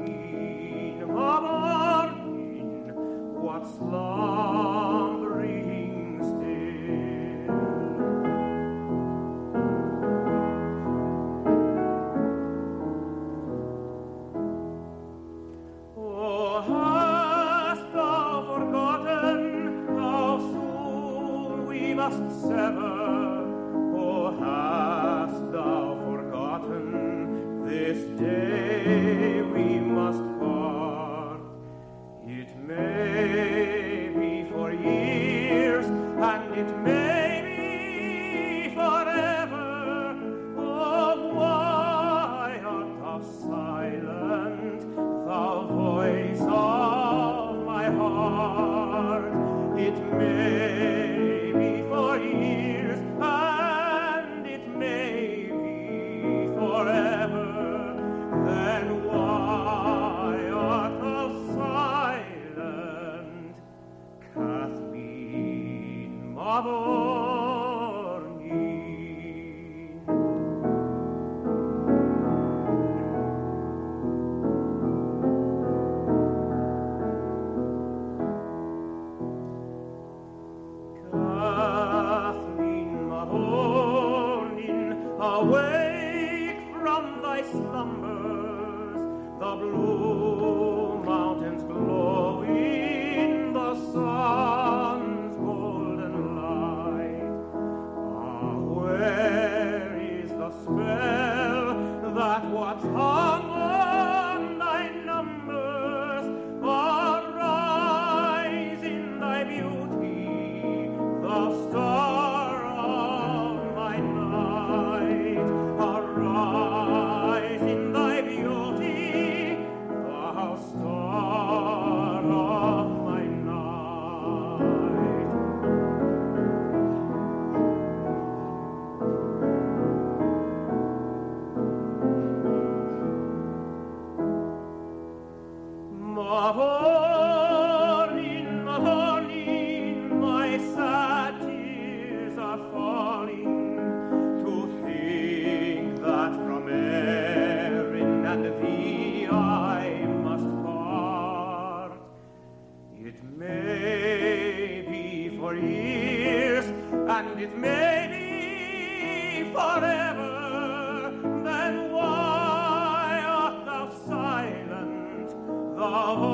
Kathleen Mabornin, what slumbering still? Oh, hast thou forgotten how soon we must sever? Oh, hast thou forgotten this day we must part? It may be for years, and it may be forever. Oh, why art thou silent, thou voice of my heart? It may be for years, and it may be forever. Then why art thou silent, Kathleen Mabornin? Kathleen Mabornin, awake from thy slumbers, the blue mountains glow in the sun's golden light. Ah, where is the spell that what hung on thy numbers? Arise in thy beauty, thou star of my night. Arise in thy beauty, thou star of my night. Mabornin, Mabornin, my sad tears are falling, to think that from Erin and thee I must part. It may be for years, and it may be forever. Then why art thou silent, thou